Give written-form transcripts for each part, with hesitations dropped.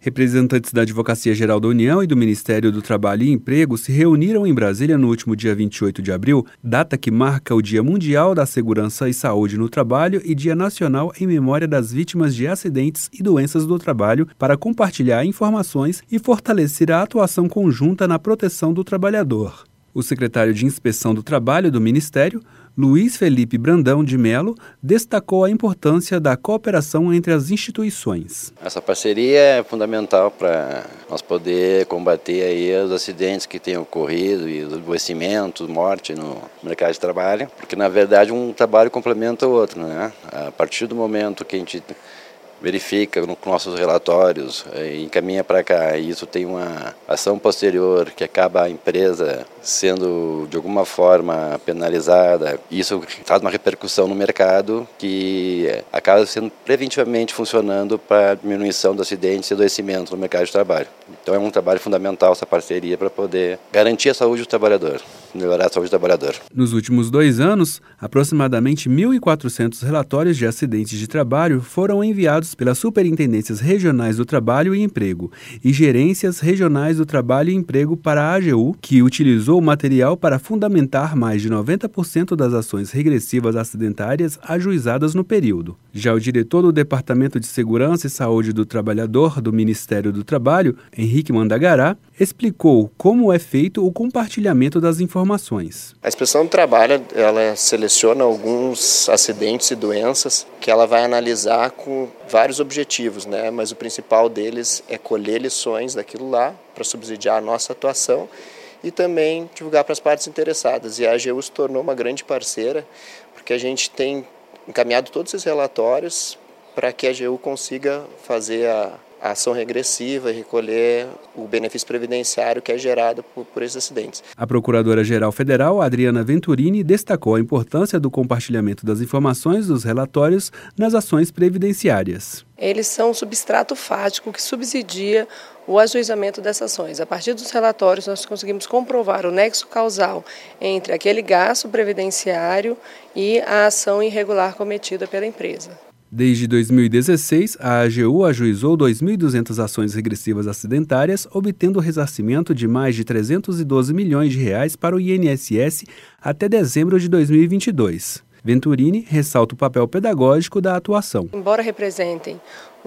Representantes da Advocacia Geral da União e do Ministério do Trabalho e Emprego se reuniram em Brasília no último dia 28 de abril, data que marca o Dia Mundial da Segurança e Saúde no Trabalho e Dia Nacional em memória das vítimas de acidentes e doenças do trabalho, para compartilhar informações e fortalecer a atuação conjunta na proteção do trabalhador. O secretário de Inspeção do Trabalho do Ministério, Luiz Felipe Brandão de Mello, destacou a importância da cooperação entre as instituições. Essa parceria é fundamental para nós poder combater aí os acidentes que têm ocorrido e os adoecimentos, morte no mercado de trabalho, porque na verdade um trabalho complementa o outro, né? A partir do momento que a gente verifica nos nossos relatórios, encaminha para cá, e isso tem uma ação posterior que acaba a empresa sendo de alguma forma penalizada, isso faz uma repercussão no mercado que acaba sendo preventivamente funcionando para a diminuição dos acidentes e adoecimentos no mercado de trabalho. Então é um trabalho fundamental essa parceria para poder garantir a saúde do trabalhador, melhorar a saúde do trabalhador. Nos últimos 2 anos, aproximadamente 1.400 relatórios de acidentes de trabalho foram enviados pelas Superintendências Regionais do Trabalho e Emprego e Gerências Regionais do Trabalho e Emprego para a AGU, que utilizou o material para fundamentar mais de 90% das ações regressivas acidentárias ajuizadas no período. Já o diretor do Departamento de Segurança e Saúde do Trabalhador do Ministério do Trabalho, Henrique Mandagará, explicou como é feito o compartilhamento das informações. A Inspeção do Trabalho, ela seleciona alguns acidentes e doenças que ela vai analisar com vários objetivos, né? Mas o principal deles é colher lições daquilo lá para subsidiar a nossa atuação e também divulgar para as partes interessadas. E a AGU se tornou uma grande parceira, porque a gente tem encaminhado todos esses relatórios para que a AGU consiga fazer a ação regressiva e recolher o benefício previdenciário que é gerado por esses acidentes. A Procuradora-Geral Federal, Adriana Venturini, destacou a importância do compartilhamento das informações dos relatórios nas ações previdenciárias. Eles são um substrato fático que subsidia o ajuizamento dessas ações. A partir dos relatórios, nós conseguimos comprovar o nexo causal entre aquele gasto previdenciário e a ação irregular cometida pela empresa. Desde 2016, a AGU ajuizou 2.200 ações regressivas acidentárias, obtendo o ressarcimento de mais de 312 milhões de reais para o INSS até dezembro de 2022. Venturini ressalta o papel pedagógico da atuação. Embora representem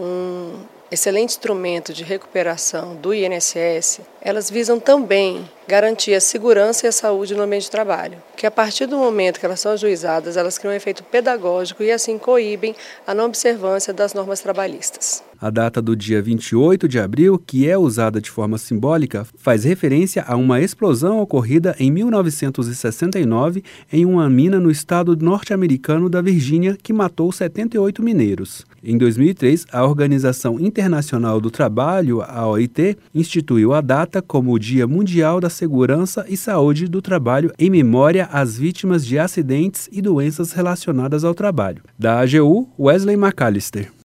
um excelente instrumento de recuperação do INSS, elas visam também garantir a segurança e a saúde no ambiente de trabalho, que a partir do momento que elas são ajuizadas, elas criam um efeito pedagógico e assim coíbem a não observância das normas trabalhistas. A data do dia 28 de abril, que é usada de forma simbólica, faz referência a uma explosão ocorrida em 1969 em uma mina no estado norte-americano da Virgínia, que matou 78 mineiros. Em 2003, a Organização Internacional do Trabalho, a OIT, instituiu a data como o Dia Mundial da Segurança e Saúde do Trabalho em memória às vítimas de acidentes e doenças relacionadas ao trabalho. Da AGU, Wesley McAllister.